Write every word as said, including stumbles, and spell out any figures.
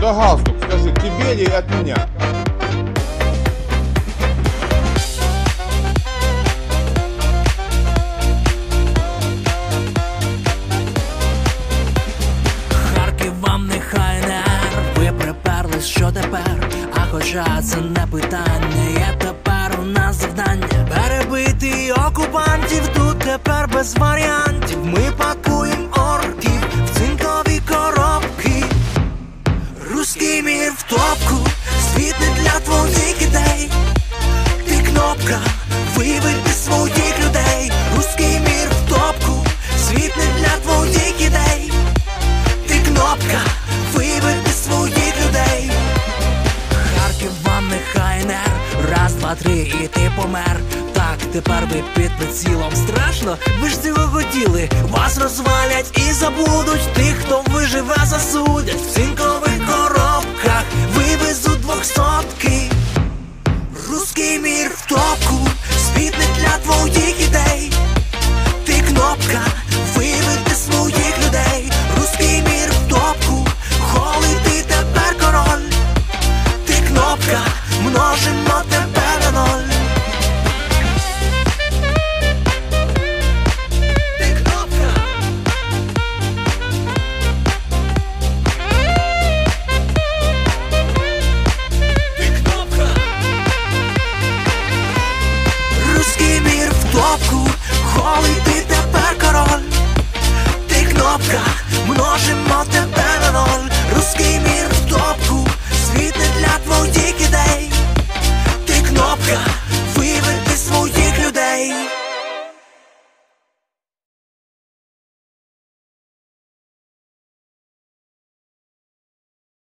за галстук? Скажи, тебе или от меня? Харків вам нехай не ер. Ви приперлись, що тепер? А хоча це не питання, є тепер у нас завдання перебити окупантів, тут тепер без варіантів. Ми пакуємо орків в цинкові коробки. Руський мір в топку, світ не для твоїх ідей. Ти кнопка, виведи своїх людей. Руський мір в топку, світ не для твоїх ідей. Ти кнопка, виведи своїх людей. Харків вам нехай не ер. Раз, два, три і ти помер. Так, тепер ви під прицілом. Страшно? Ви ж цього хотіли. Вас розвалять і забудуть. Тих, хто виживе, засудять. В цинкових коробках вивезуть двохсотки. Руський мір в топку, світ не для твоїх ідей. Ти кнопка, виведи своїх людей. Руський мір в топку, холий ти тепер король. Ти кнопка, множимо тебе на ноль. Холий ти тепер король. Ти кнопка, множимо тебе